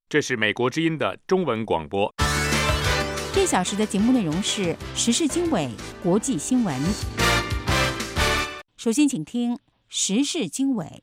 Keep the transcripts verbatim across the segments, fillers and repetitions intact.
这是美国之音的中文广播。 这小时的节目内容是时事经纬、国际新闻。首先请听时事经纬。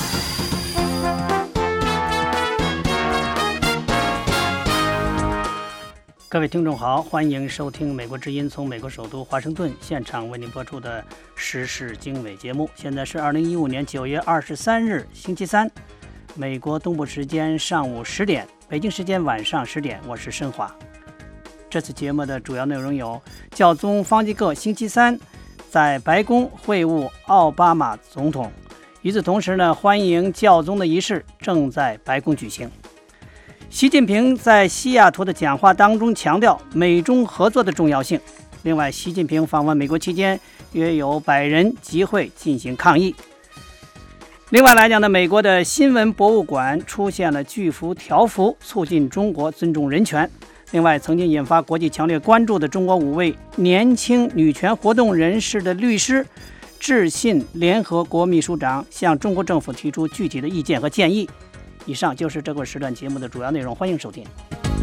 各位听众好，欢迎收听美国之音从美国首都华盛顿现场为您播出的时事经纬节目。现在是二零一五年九月二十三日星期三，美国东部时间上午十点，北京时间晚上十点，我是申华。这次节目的主要内容有：教宗方济各星期三在白宫会晤奥巴马总统，与此同时呢，欢迎教宗的仪式正在白宫举行。习近平在西雅图的讲话当中强调美中合作的重要性。另外，习近平访问美国期间，约有百人集会进行抗议。另外来讲呢，美国的新闻博物馆出现了巨幅条幅，促进中国尊重人权。另外，曾经引发国际强烈关注的中国五位年轻女权活动人士的律师致信联合国秘书长，向中国政府提出具体的意见和建议。以上就是这个时段节目的主要内容，欢迎收听。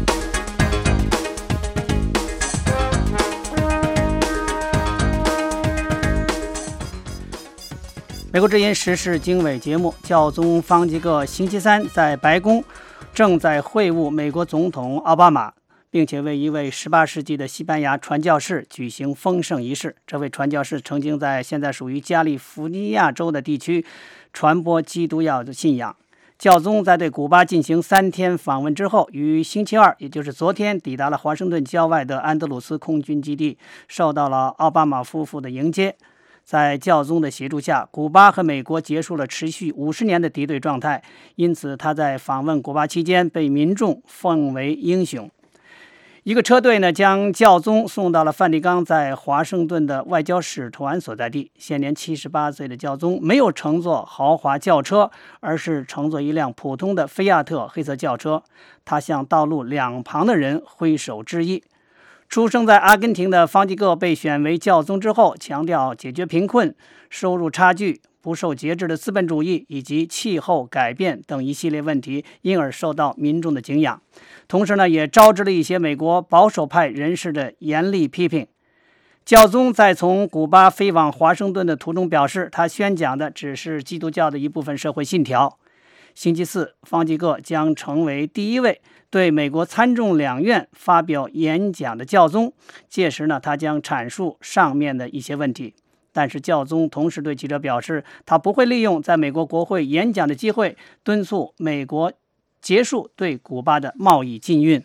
美国之音时事经纬节目，教宗方济各星期三在白宫正在会晤美国总统奥巴马，并且为一位十八世纪的西班牙传教士举行封圣仪式。这位传教士曾经在现在属于加利福尼亚州的地区传播基督教的信仰。教宗在对古巴进行三天访问之后，于星期二，也就是昨天，抵达了华盛顿郊外的安德鲁斯空军基地，受到了奥巴马夫妇的迎接。在教宗的协助下，古巴和美国结束了持续五十年的敌对状态，因此他在访问古巴期间被民众奉为英雄。一个车队呢，将教宗送到了梵蒂冈在华盛顿的外交使团所在地。现年七十八岁的教宗没有乘坐豪华轿车，而是乘坐一辆普通的菲亚特黑色轿车。他向道路两旁的人挥手致意。出生在阿根廷的方济各被选为教宗之后，强调解决贫困、收入差距、不受节制的资本主义以及气候改变等一系列问题，因而受到民众的敬仰。同时呢，也招致了一些美国保守派人士的严厉批评。教宗在从古巴飞往华盛顿的途中表示，他宣讲的只是基督教的一部分社会信条。星期四，方济各将成为第一位对美国参众两院发表演讲的教宗，届时呢，他将阐述上面的一些问题。但是教宗同时对记者表示，他不会利用在美国国会演讲的机会敦促美国结束对古巴的贸易禁运。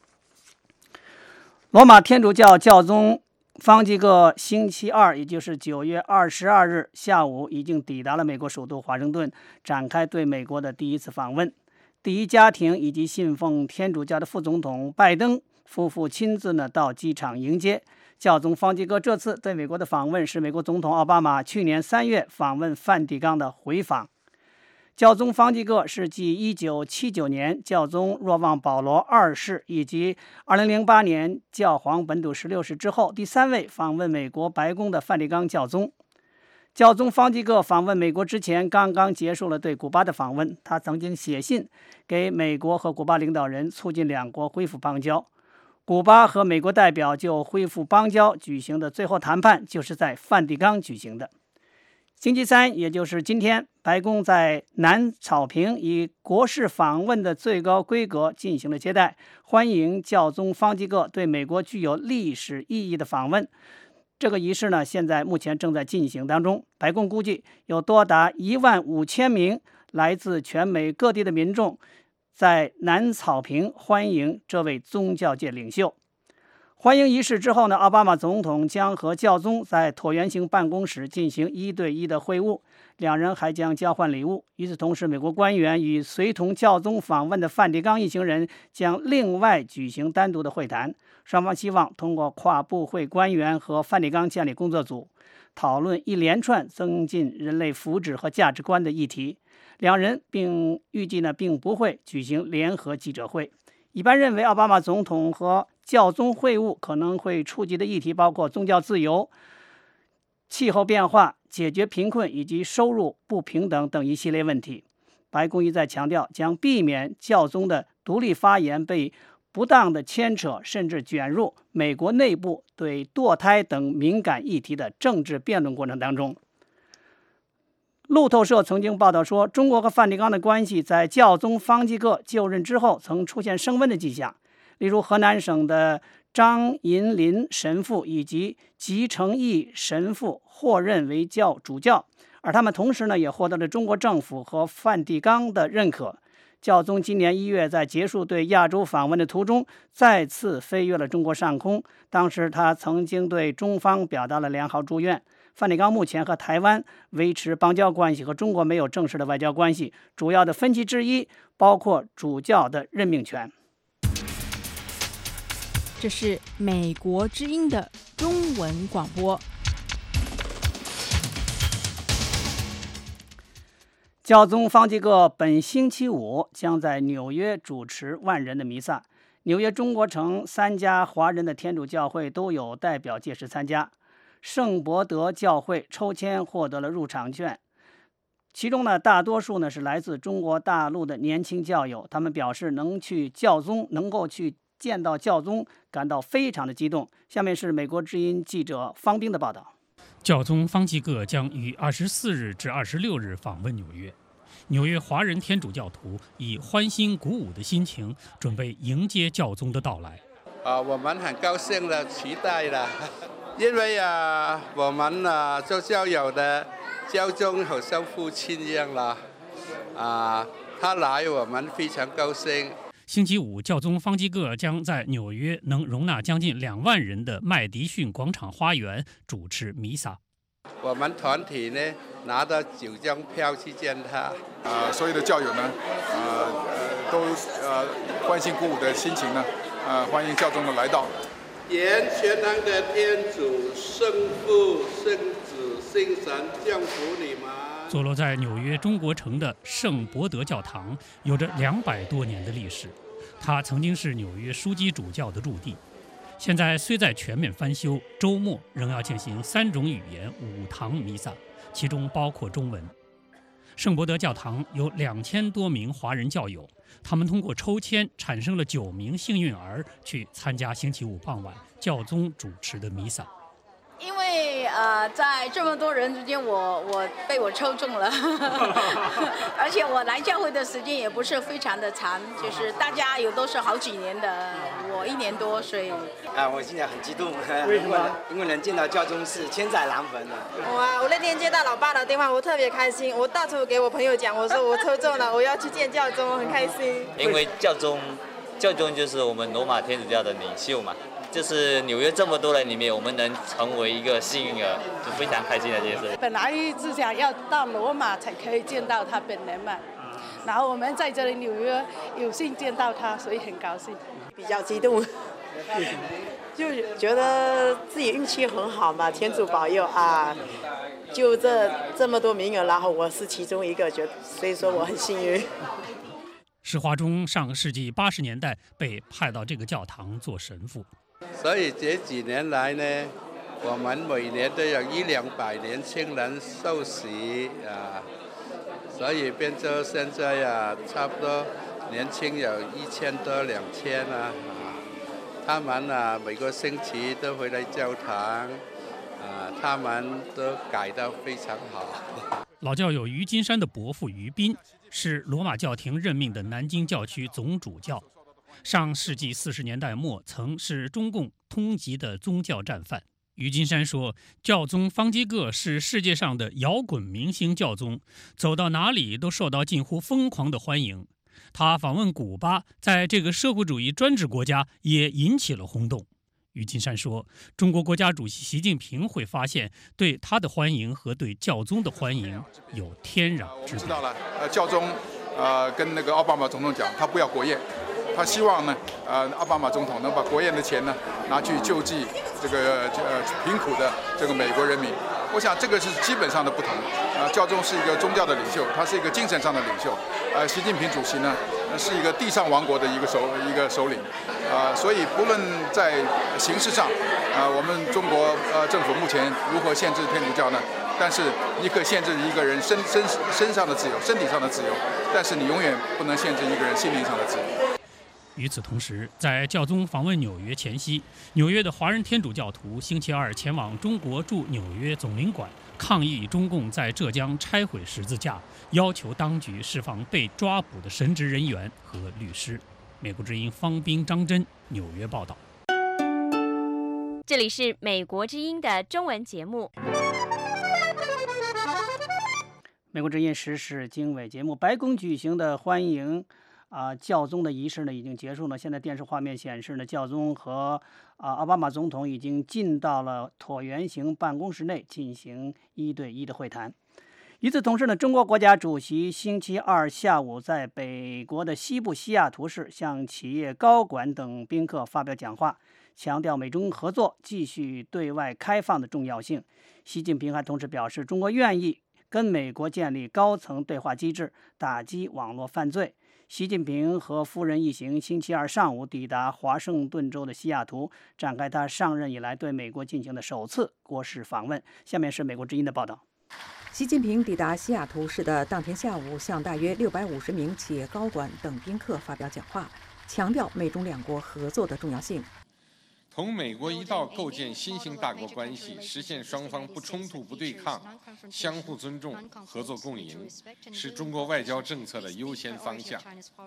罗马天主教教宗方济各星期二，也就是九月二十二日下午，已经抵达了美国首都华盛顿，展开对美国的第一次访问。第一家庭以及信奉天主教的副总统拜登夫妇亲自呢到机场迎接。教宗方济各这次对美国的访问是美国总统奥巴马去年三月访问梵蒂冈的回访。教宗方济各是继一九七九年教宗若望保罗二世以及二零零八年教皇本笃十六世之后第三位访问美国白宫的梵蒂冈教宗。教宗方济各访问美国之前刚刚结束了对古巴的访问，他曾经写信给美国和古巴领导人，促进两国恢复邦交。古巴和美国代表就恢复邦交举行的最后谈判就是在梵蒂冈举行的。星期三，也就是今天，白宫在南草坪以国事访问的最高规格进行了接待，欢迎教宗方济各对美国具有历史意义的访问。这个仪式呢，现在目前正在进行当中。白宫估计有多达一万五千名来自全美各地的民众在南草坪欢迎这位宗教界领袖。欢迎仪式之后呢，奥巴马总统将和教宗在椭圆形办公室进行一对一的会晤，两人还将交换礼物。与此同时，美国官员与随同教宗访问的梵蒂冈一行人将另外举行单独的会谈。双方希望通过跨部会官员和梵蒂冈建立工作组，讨论一连串增进人类福祉和价值观的议题。两人并预计呢，并不会举行联合记者会。一般认为，奥巴马总统和教宗会晤可能会触及的议题包括宗教自由、气候变化、解决贫困以及收入不平等等一系列问题。 白宫一再强调，将避免教宗的独立发言被不当的牵扯，甚至卷入美国内部对堕胎等敏感议题的政治辩论过程当中。路透社曾经报道说，中国和梵蒂冈的关系在教宗方济各就任之后曾出现升温的迹象。例如，河南省的张银林神父以及吉成义神父获任为教主教，而他们同时呢也获得了中国政府和梵蒂冈的认可。教宗今年一月在结束对亚洲访问的途中，再次飞越了中国上空。当时他曾经对中方表达了良好祝愿。梵蒂冈目前和台湾维持邦交关系，和中国没有正式的外交关系。主要的分歧之一包括主教的任命权。 这是美国之音的中文广播。 教宗方济各本星期五将在纽约主持万人的弥撒。纽约中国城三家华人的天主教会都有代表届时参加。圣伯德教会抽签获得了入场券，其中呢，大多数呢是来自中国大陆的年轻教友，他们表示能去教宗，能够去见到教宗，感到非常的激动。下面是美国之音记者方冰的报道。 教宗方济各将于二十四日至二十六日访问纽约。纽约华人天主教徒以欢欣鼓舞的心情准备迎接教宗的到来。 啊，我们很高兴的期待了。因为啊，我们啊做教友的教宗好像父亲一样啦，啊，他来我们非常高兴。 星期五，教宗方济各将在纽约能容纳将近两万人的麦迪逊广场花园主持弥撒。 我们团体呢拿到九张票去见他。 呃，所有的教友呢，呃，都呃欢欣鼓舞的心情呢，呃，欢迎教宗的来到。 愿全能的天主、圣父、圣子、圣神降福你们。 坐落在纽约中国城的圣伯德教堂有着两百多年的历史，它曾经是纽约枢机主教的驻地。现在虽在全面翻修，周末仍要进行三种语言五堂弥撒，其中包括中文。圣伯德教堂有两千多名华人教友，他们通过抽签产生了九名幸运儿，去参加星期五傍晚教宗主持的弥撒。 因为呃，在这么多人之间，我我被我抽中了，而且我来教会的时间也不是非常的长，就是大家有都是好几年的，我一年多，所以啊，我现在很激动。 为什么？ 因为能见到教宗是千载难逢的。 哇！我那天接到老爸的电话，我特别开心，我到处给我朋友讲，我说我抽中了，我要去见教宗，很开心。 因为教宗，教宗就是我们罗马天主教的领袖嘛。就是纽约这么多人里面，我们能成为一个幸运儿，就非常开心的一件事。 本来是想要到罗马才可以见到他本人嘛，然后我们在这里纽约有幸见到他，所以很高兴。 比较激动，就觉得自己运气很好嘛，天主保佑啊！就这这么多名额，然后我是其中一个，觉所以说我很幸运。 石华中上个世纪八十年代被派到这个教堂做神父。 所以这几年来呢，我们每年都有一两百年轻人受洗啊，所以变成现在啊，差不多年轻有一千多两千啊，他们啊每个星期都回来教堂，啊，他们都改得非常好。 老教友于金山的伯父于斌是罗马教廷任命的南京教区总主教。上世纪四十年代末，曾是中共通缉的宗教战犯。于金山说，教宗方济各是世界上的摇滚明星教宗，走到哪里都受到近乎疯狂的欢迎。他访问古巴，在这个社会主义专制国家也引起了轰动。于金山说，中国国家主席习近平会发现，对他的欢迎和对教宗的欢迎有天壤之别。 知道了，呃，教宗呃跟那个奥巴马总统讲，他不要国宴。他希望呢，呃，奥巴马总统能把国宴的钱呢拿去救济这个呃贫苦的这个美国人民。我想这个是基本上的不同。呃，教宗是一个宗教的领袖，他是一个精神上的领袖。呃，习近平主席呢是一个地上王国的一个首一个首领。呃，所以不论在形式上，呃，我们中国呃政府目前如何限制天主教呢？ 但是你可以限制一个人身身身上的自由、身体上的自由，但是你永远不能限制一个人心灵上的自由。 与此同时，在教宗访问纽约前夕，纽约的华人天主教徒星期二前往中国驻纽约总领馆抗议中共在浙江拆毁十字架，要求当局释放被抓捕的神职人员和律师。美国之音方斌、张真纽约报道。 这里是美国之音的中文节目。 美国之音时事经纬节目，白宫举行的欢迎啊、呃、教宗的仪式呢已经结束了。现在电视画面显示呢，教宗和啊、呃、奥巴马总统已经进到了椭圆形办公室内进行一对一的会谈。与此同时呢，中国国家主席星期二下午在北国的西部西雅图市向企业高管等宾客发表讲话，强调美中合作继续对外开放的重要性。习近平还同时表示，中国愿意跟美国建立高层对话机制，打击网络犯罪。习近平和夫人一行星期二上午抵达华盛顿州的西雅图，展开他上任以来对美国进行的首次国事访问。下面是美国之音的报道。 习近平抵达西雅图市的当天下午，向大约六百五十名企业高管等宾客发表讲话，强调美中两国合作的重要性。 同美国一道构建新型大国关系，实现双方不冲突、不对抗、相互尊重、合作共赢，是中国外交政策的优先方向。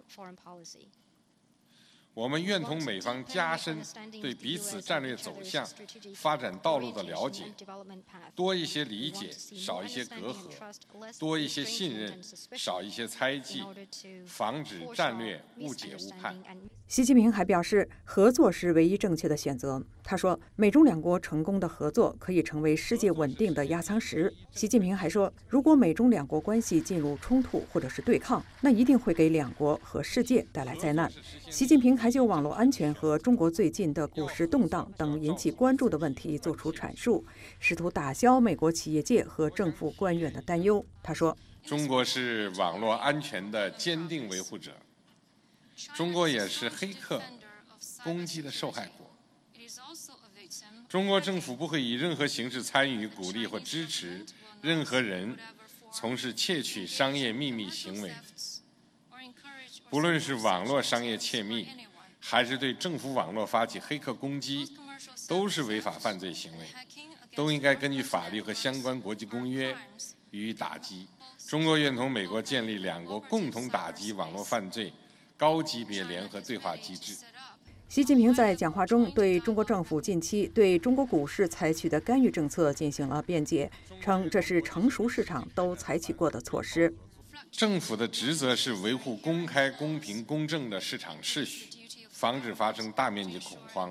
我们愿同美方加深对彼此战略走向、发展道路的了解，多一些理解，少一些隔阂；多一些信任，少一些猜忌，防止战略误解误判。 习近平还表示，合作是唯一正确的选择。他说，美中两国成功的合作可以成为世界稳定的压舱石。习近平还说，如果美中两国关系进入冲突或者是对抗，那一定会给两国和世界带来灾难。习近平还就网络安全和中国最近的股市动荡等引起关注的问题作出阐述，试图打消美国企业界和政府官员的担忧。他说， 中国是网络安全的坚定维护者，中国也是黑客攻击的受害国。中国政府不会以任何形式参与、鼓励或支持任何人从事窃取商业秘密行为，不论是网络商业窃密，还是对政府网络发起黑客攻击，都是违法犯罪行为，都应该根据法律和相关国际公约予以打击。中国愿同美国建立两国共同打击网络犯罪高级别联合对话机制。 习近平在讲话中对中国政府近期对中国股市采取的干预政策进行了辩解，称这是成熟市场都采取过的措施。 政府的职责是维护公开、公平、公正的市场秩序，防止发生大面积恐慌。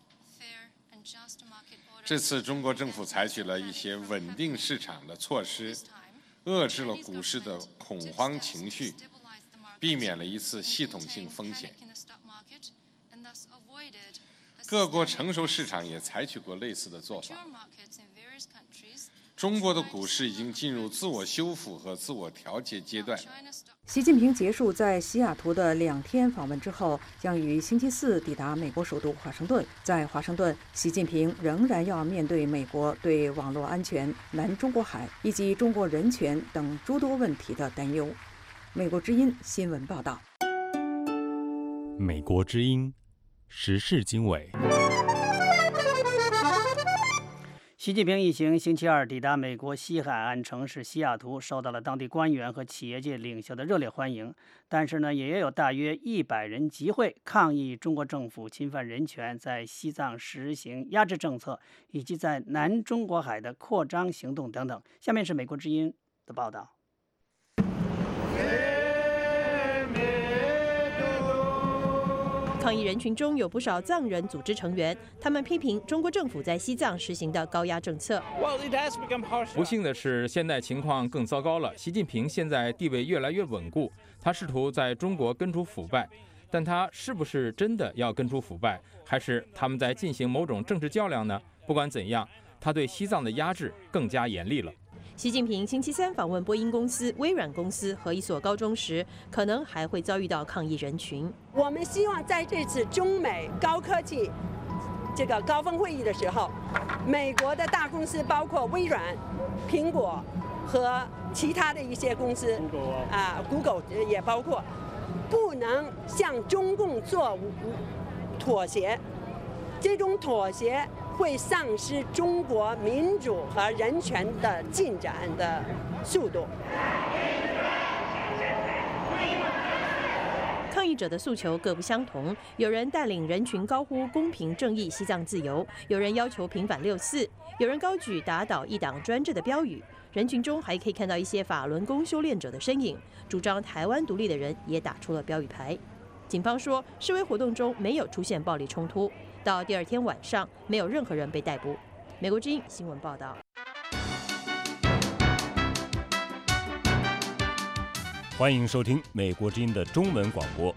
这次中国政府采取了一些稳定市场的措施，遏制了股市的恐慌情绪，避免了一次系统性风险。各国成熟市场也采取过类似的做法。中国的股市已经进入自我修复和自我调节阶段。 习近平结束在西雅图的两天访问之后，将于星期四抵达美国首都华盛顿。在华盛顿，习近平仍然要面对美国对网络安全、南中国海以及中国人权等诸多问题的担忧。美国之音新闻报道。 美国之音时事经纬。 习近平一行星期二抵达美国西海岸城市西雅图，受到了当地官员和企业界领袖的热烈欢迎。但是呢，也有大约一百人集会抗议中国政府侵犯人权，在西藏实行压制政策，以及在南中国海的扩张行动等等。下面是美国之音的报道。 抗议人群中有不少藏人组织成员，他们批评中国政府在西藏实行的高压政策。 不幸的是，现在情况更糟糕了。习近平现在地位越来越稳固，他试图在中国根除腐败，但他是不是真的要根除腐败，还是他们在进行某种政治较量呢？不管怎样，他对西藏的压制更加严厉了。 习近平星期三访问波音公司、微软公司和一所高中时，可能还会遭遇到抗议人群。 我们希望在这次中美高科技这个高峰会议的时候，美国的大公司包括微软、苹果和其他的一些公司，啊 ，Google 也包括，不能向中共做妥协，这种妥协会丧失中国民主和人权的进展的速度。 抗议者的诉求各不相同，有人带领人群高呼公平正义、西藏自由，有人要求平反六四，有人高举打倒一党专制的标语。人群中还可以看到一些法轮功修炼者的身影，主张台湾独立的人也打出了标语牌。警方说，示威活动中没有出现暴力冲突，到第二天晚上没有任何人被逮捕。美国之音新闻报道。 欢迎收听美国之音的中文广播。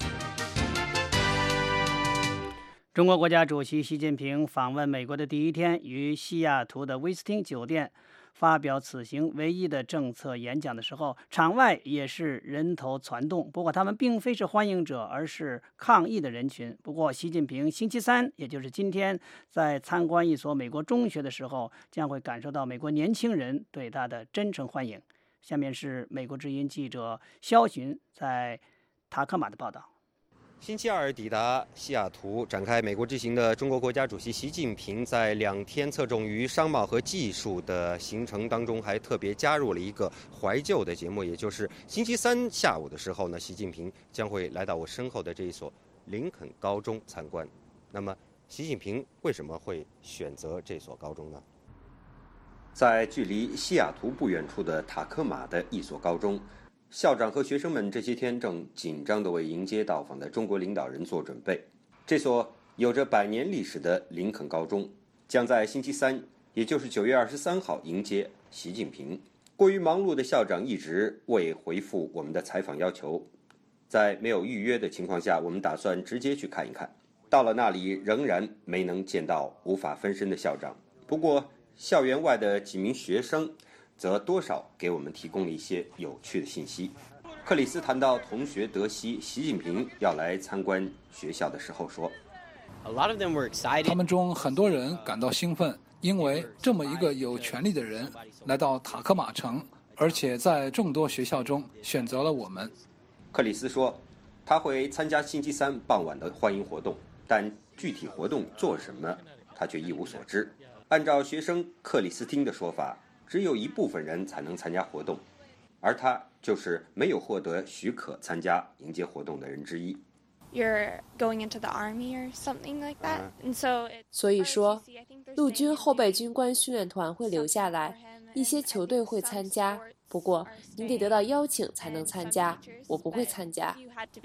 中国国家主席习近平访问美国的第一天，于西雅图的威斯汀酒店发表此行唯一的政策演讲的时候，场外也是人头攒动。不过他们并非是欢迎者，而是抗议的人群。不过习近平星期三，也就是今天，在参观一所美国中学的时候，将会感受到美国年轻人对他的真诚欢迎。下面是美国之音记者肖寻在塔克马的报道。 星期二抵达西雅图展开美国之行的中国国家主席习近平，在两天侧重于商贸和技术的行程当中，还特别加入了一个怀旧的节目，也就是星期三下午的时候呢，习近平将会来到我身后的这一所林肯高中参观。那么，习近平为什么会选择这所高中呢？在距离西雅图不远处的塔科马的一所高中，校长和学生们这些天正紧张地为迎接到访的中国领导人做准备。这所有着百年历史的林肯高中将在星期三，也就是九月二十三号迎接习近平。过于忙碌的校长一直未回复我们的采访要求，在没有预约的情况下，我们打算直接去看一看。到了那里，仍然没能见到无法分身的校长。不过，校园外的几名学生则多少给我们提供了一些有趣的信息。克里斯谈到同学得悉习近平要来参观学校的时候说， 他们中很多人感到兴奋，因为这么一个有权力的人来到塔克马城，而且在众多学校中选择了我们。 克里斯说，他会参加星期三傍晚的欢迎活动，但具体活动做什么，他却一无所知。按照学生克里斯汀的说法，只有一部分人才能参加活动，而他就是没有获得许可参加迎接活动的人之一。 You're going into the army or something like that, and so. 所以说，陆军后备军官训练团会留下来，一些球队会参加。不过，你得得到邀请才能参加，我不会参加。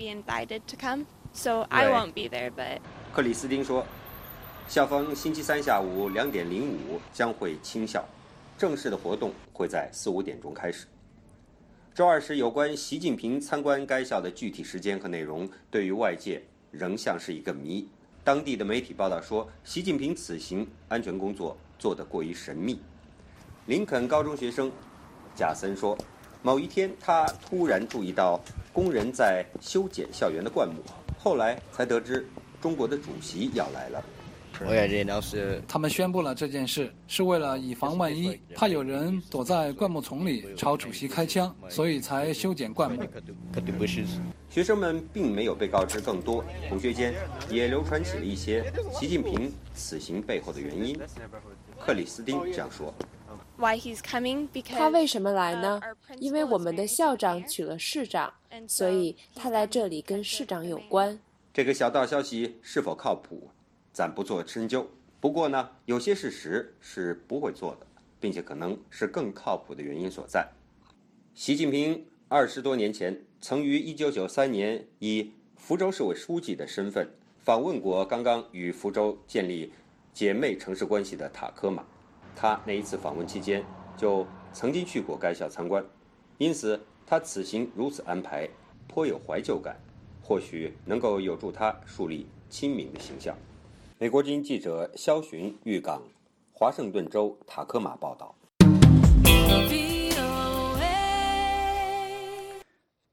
So I won't be there, but. 克里斯汀说，校方星期三下午两点零五将会清校，正式的活动会在四五点钟开始。周二时，有关习近平参观该校的具体时间和内容，对于外界仍像是一个谜。当地的媒体报道说，习近平此行安全工作做得过于神秘。林肯高中学生贾森说，某一天他突然注意到工人在修剪校园的灌木，后来才得知中国的主席要来了。 他们宣布了这件事，是为了以防万一，怕有人躲在灌木丛里朝主席开枪，所以才修剪灌木。 学生们并没有被告知更多，同学间也流传起了一些习近平此行背后的原因。克里斯汀这样说： 他为什么来呢？因为我们的校长娶了市长，所以他来这里跟市长有关。 这个小道消息是否靠谱，暂不做深究。不过呢，有些事实是不会做的，并且可能是更靠谱的原因所在。习近平二十多年前曾于一九九三年以福州市委书记的身份访问过刚刚与福州建立姐妹城市关系的塔科马。他那一次访问期间就曾经去过该校参观，因此他此行如此安排颇有怀旧感，或许能够有助他树立亲民的形象。美国之音记者肖寻豫港华盛顿州塔科马报道。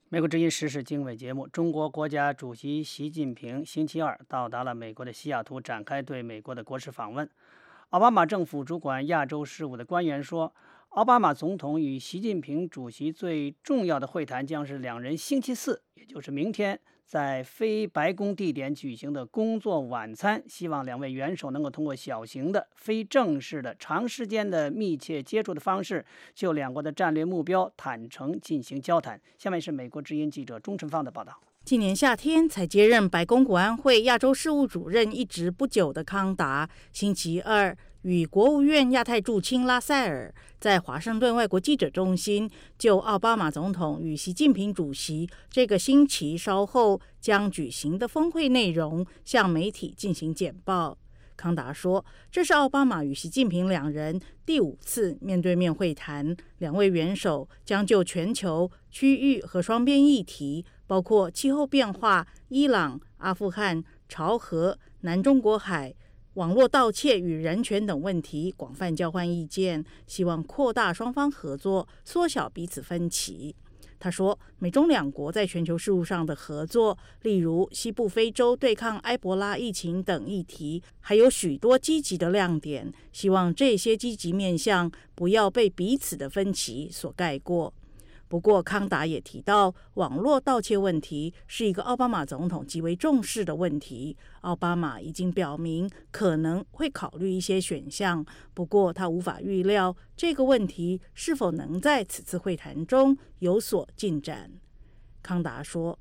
美国之音时事经纬节目，中国国家主席习近平星期二到达了美国的西雅图，展开对美国的国事访问。奥巴马政府主管亚洲事务的官员说，奥巴马总统与习近平主席最重要的会谈将是两人星期四，也就是明天，在非白宫地点举行的工作晚餐，希望两位元首能够通过小型的、非正式的、长时间的密切接触的方式，就两国的战略目标坦诚进行交谈。下面是美国之音记者钟晨芳的报道。 今年夏天才接任白宫国安会亚洲事务主任一职不久的康达，星期二与国务院亚太驻青拉塞尔在华盛顿外国记者中心就奥巴马总统与习近平主席这个星期稍后将举行的峰会内容向媒体进行简报。康达说，这是奥巴马与习近平两人第五次面对面会谈，两位元首将就全球、区域和双边议题，包括气候变化、伊朗、阿富汗、朝核、南中国海、网络盗窃与人权等问题广泛交换意见，希望扩大双方合作，缩小彼此分歧。他说，美中两国在全球事务上的合作，例如西部非洲对抗埃博拉疫情等议题，还有许多积极的亮点，希望这些积极面向不要被彼此的分歧所盖过。不过，康达也提到，网络盗窃问题是一个奥巴马总统极为重视的问题。奥巴马已经表明可能会考虑一些选项，不过他无法预料这个问题是否能在此次会谈中有所进展。康达说，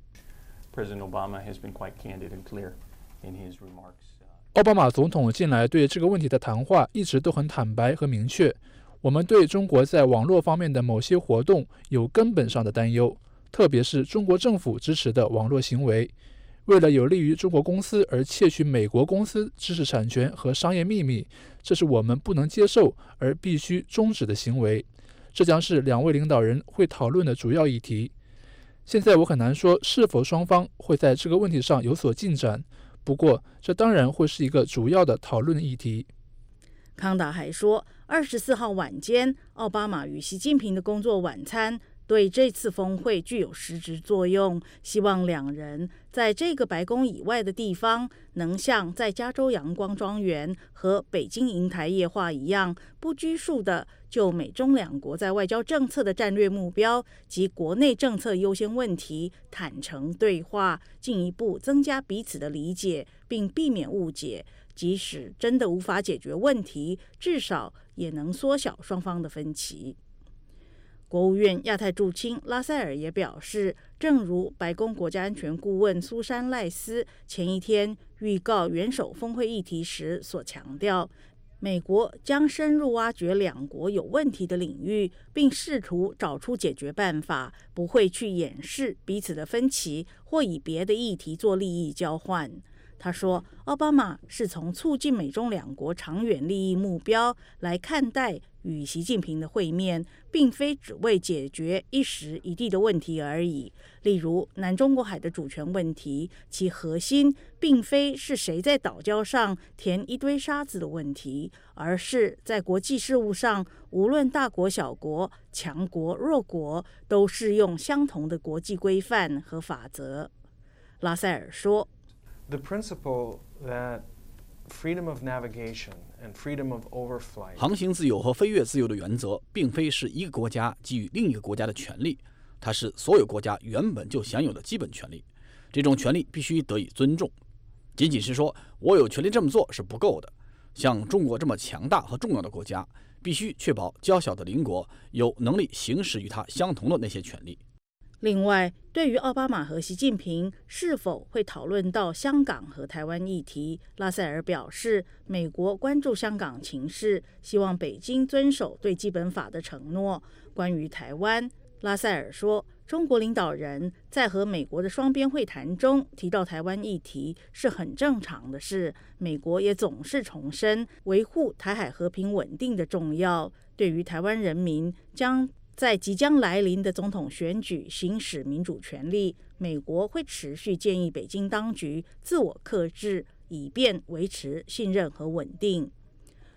奥巴马总统近来对这个问题的谈话一直都很坦白和明确。我们对中国在网络方面的某些活动有根本上的担忧，特别是中国政府支持的网络行为，为了有利于中国公司而窃取美国公司知识产权和商业秘密，这是我们不能接受而必须终止的行为。这将是两位领导人会讨论的主要议题。现在我很难说是否双方会在这个问题上有所进展，不过这当然会是一个主要的讨论议题。 康达还说，二十四号晚间，奥巴马与习近平的工作晚餐对这次峰会具有实质作用，希望两人在这个白宫以外的地方能像在加州阳光庄园和北京银台夜话一样，不拘束地就美中两国在外交政策的战略目标及国内政策优先问题坦诚对话，进一步增加彼此的理解，并避免误解。即使真的无法解决问题，至少也能缩小双方的分歧。国务院亚太驻青拉塞尔也表示，正如白宫国家安全顾问苏珊·赖斯前一天预告元首峰会议题时所强调，美国将深入挖掘两国有问题的领域，并试图找出解决办法，不会去掩饰彼此的分歧或以别的议题做利益交换。他说，奥巴马是从促进美中两国长远利益目标来看待与习近平的会面，并非只为解决一时一地的问题而已。例如，南中国海的主权问题，其核心并非是谁在岛礁上填一堆沙子的问题，而是在国际事务上，无论大国小国、强国弱国，都适用相同的国际规范和法则。拉塞尔说 The principle that freedom of navigation and freedom of overflight 航行自由和飞越自由的原则，并非是一个国家给予另一个国家的权利，它是所有国家原本就享有的基本权利。这种权利必须得以尊重。仅仅是说我有权利这么做是不够的。像中国这么强大和重要的国家，必须确保较小的邻国有能力行使与它相同的那些权利。 另外，对于奥巴马和习近平是否会讨论到香港和台湾议题，拉塞尔表示，美国关注香港情势，希望北京遵守对基本法的承诺。关于台湾，拉塞尔说，中国领导人在和美国的双边会谈中提到台湾议题是很正常的事，美国也总是重申维护台海和平稳定的重要。对于台湾人民将在即将来临的总统选举行使民主权利，美国会持续建议北京当局自我克制，以便维持信任和稳定。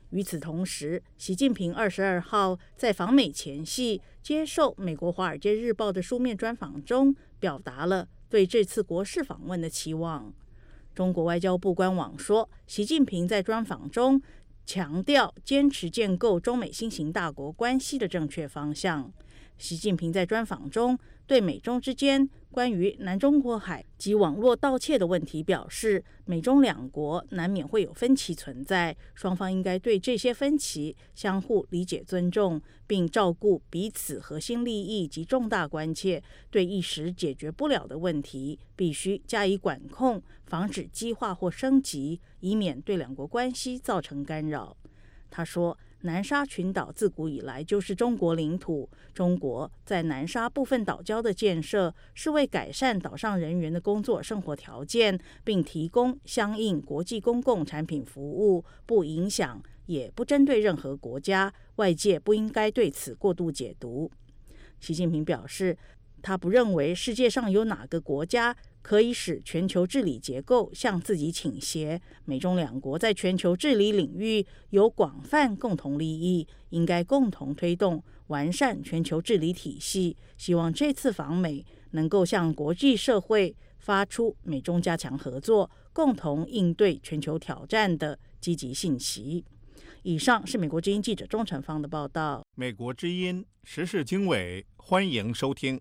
与此同时，习近平二十二号在访美前夕接受美国《华尔街日报》的书面专访中，表达了对这次国事访问的期望。中国外交部官网说，习近平在专访中强调坚持建构中美新型大国关系的正确方向。习近平在专访中对美中之间关于南中国海及网络盗窃的问题表示，美中两国难免会有分歧存在，双方应该对这些分歧相互理解尊重，并照顾彼此核心利益及重大关切，对一时解决不了的问题必须加以管控，防止激化或升级，以免对两国关系造成干扰。他说，南沙群岛自古以来就是中国领土，中国在南沙部分岛礁的建设是为改善岛上人员的工作生活条件，并提供相应国际公共产品服务，不影响也不针对任何国家，外界不应该对此过度解读。习近平表示，他不认为世界上有哪个国家可以使全球治理结构向自己倾斜，美中两国在全球治理领域有广泛共同利益，应该共同推动完善全球治理体系，希望这次访美能够向国际社会发出美中加强合作、共同应对全球挑战的积极信息。以上是美国之音记者钟成芳的报道。 美国之音时事经纬，欢迎收听。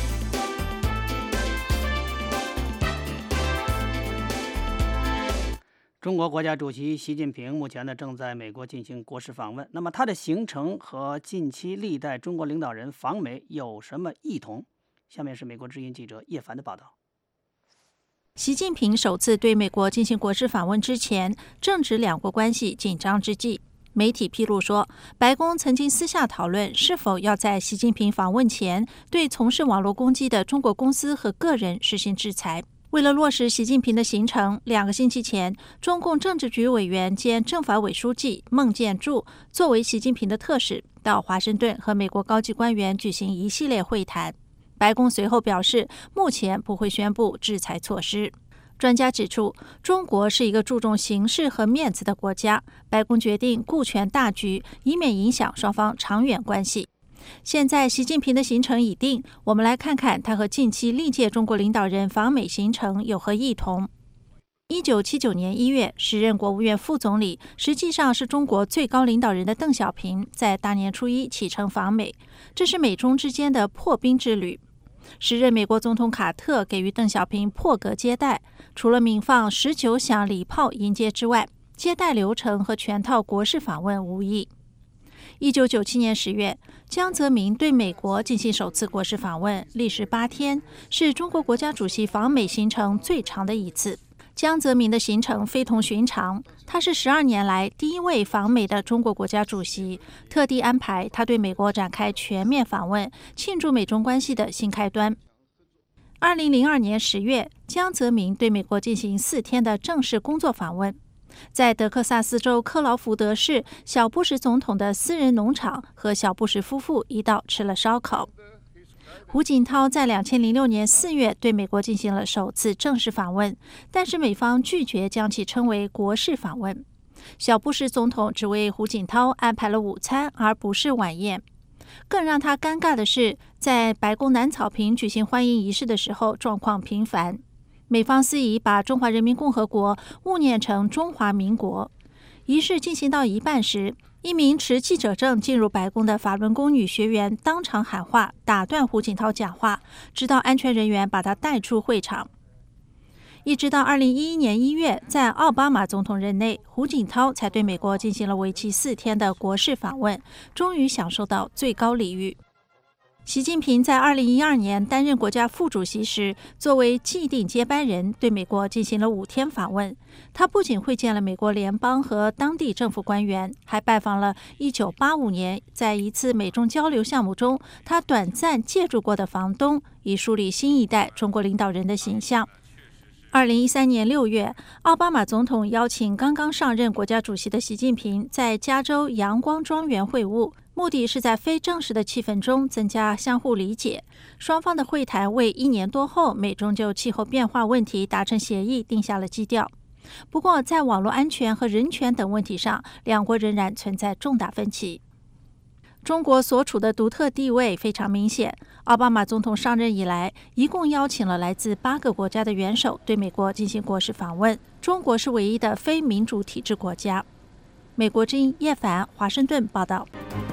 中国国家主席习近平目前呢正在美国进行国事访问，那么他的行程和近期历代中国领导人访美有什么异同？下面是美国之音记者叶凡的报道。 习近平首次对美国进行国事访问之前，正值两国关系紧张之际。媒体披露说，白宫曾经私下讨论是否要在习近平访问前对从事网络攻击的中国公司和个人实行制裁。为了落实习近平的行程，两个星期前，中共政治局委员兼政法委书记孟建柱作为习近平的特使，到华盛顿和美国高级官员举行一系列会谈。白宫随后表示，目前不会宣布制裁措施。专家指出，中国是一个注重形式和面子的国家，白宫决定顾全大局，以免影响双方长远关系。现在习近平的行程已定，我们来看看他和近期历届中国领导人访美行程有何异同。一九七九年一月，时任国务院副总理，实际上是中国最高领导人的邓小平，在大年初一启程访美，这是美中之间的破冰之旅。时任美国总统卡特给予邓小平破格接待，除了鸣放十九响礼炮迎接之外，接待流程和全套国事访问无异。一九九七年十月，江泽民对美国进行首次国事访问，历时八天，是中国国家主席访美行程最长的一次。江泽民的行程非同寻常，他是十二年来第一位访美的中国国家主席，特地安排他对美国展开全面访问，庆祝美中关系的新开端。二零零二年十月，江泽民对美国进行四天的正式工作访问。在德克萨斯州克劳福德市小布什总统的私人农场，和小布什夫妇一道吃了烧烤。胡锦涛在两千零六年四月对美国进行了首次正式访问，但是美方拒绝将其称为国事访问。小布什总统只为胡锦涛安排了午餐，而不是晚宴。更让他尴尬的是，在白宫南草坪举行欢迎仪式的时候，状况频繁。美方司仪把中华人民共和国误念成中华民国。仪式进行到一半时，一名持记者证进入白宫的法轮功女学员当场喊话，打断胡锦涛讲话，直到安全人员把他带出会场。一直到二零一一年一月，在奥巴马总统任内，胡锦涛才对美国进行了为期四天的国事访问，终于享受到最高礼遇。习近平在二零一二年担任国家副主席时，作为既定接班人，对美国进行了五天访问。他不仅会见了美国联邦和当地政府官员，还拜访了一九八五年在一次美中交流项目中他短暂借住过的房东，以树立新一代中国领导人的形象。二零一三年六月，奥巴马总统邀请刚刚上任国家主席的习近平在加州阳光庄园会晤，目的是在非正式的气氛中增加相互理解。双方的会谈为一年多后美中就气候变化问题达成协议定下了基调。 不过，在网络安全和人权等问题上，两国仍然存在重大分歧。中国所处的独特地位非常明显。奥巴马总统上任以来，一共邀请了来自八个国家的元首对美国进行国事访问。中国是唯一的非民主体制国家。美国之音叶凡华盛顿报道。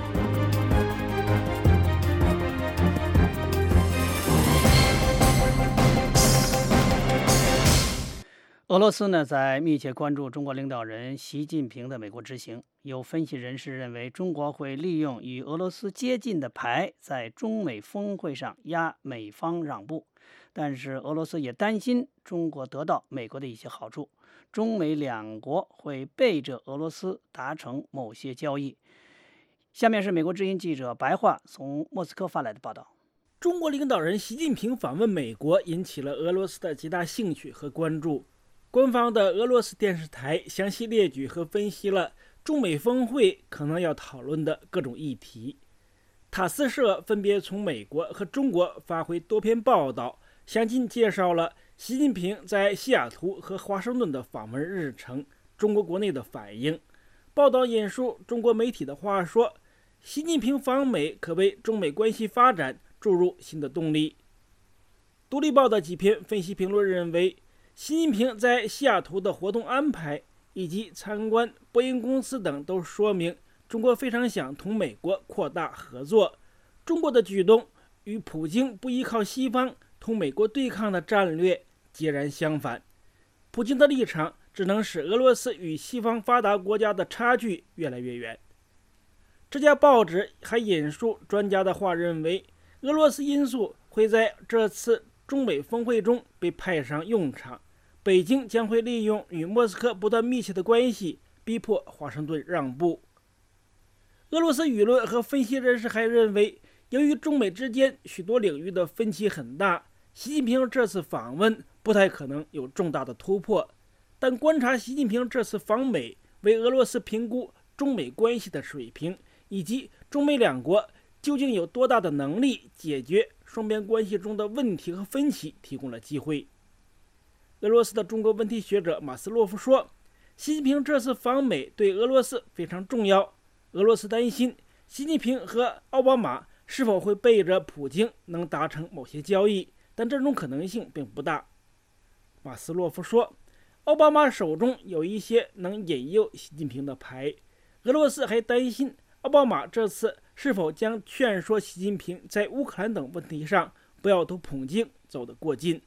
俄罗斯呢，在密切关注中国领导人习近平的美国之行。有分析人士认为，中国会利用与俄罗斯接近的牌，在中美峰会上压美方让步。但是，俄罗斯也担心中国得到美国的一些好处，中美两国会背着俄罗斯达成某些交易。下面是美国之音记者白桦从莫斯科发来的报道。 中国领导人习近平访问美国，引起了俄罗斯的极大兴趣和关注。官方的俄罗斯电视台详细列举和分析了中美峰会可能要讨论的各种议题。塔斯社分别从美国和中国发回多篇报道，详尽介绍了习近平在西雅图和华盛顿的访问日程，中国国内的反应。报道引述中国媒体的话说，习近平访美可为中美关系发展注入新的动力。独立报的几篇分析评论认为，习近平在西雅图的活动安排以及参观波音公司等都说明中国非常想同美国扩大合作。中国的举动与普京不依靠西方同美国对抗的战略截然相反。普京的立场只能使俄罗斯与西方发达国家的差距越来越远。这家报纸还引述专家的话，认为俄罗斯因素会在这次中美峰会中被派上用场，北京将会利用与莫斯科不断密切的关系，逼迫华盛顿让步。俄罗斯舆论和分析人士还认为，由于中美之间许多领域的分歧很大，习近平这次访问不太可能有重大的突破。但观察习近平这次访美，为俄罗斯评估中美关系的水平，以及中美两国究竟有多大的能力解决双边关系中的问题和分歧提供了机会。俄罗斯的中国问题学者马斯洛夫说，习近平这次访美对俄罗斯非常重要。俄罗斯担心习近平和奥巴马是否会背着普京能达成某些交易，但这种可能性并不大。马斯洛夫说，奥巴马手中有一些能引诱习近平的牌。俄罗斯还担心奥巴马这次是否将劝说习近平在乌克兰等问题上不要同普京走得过近。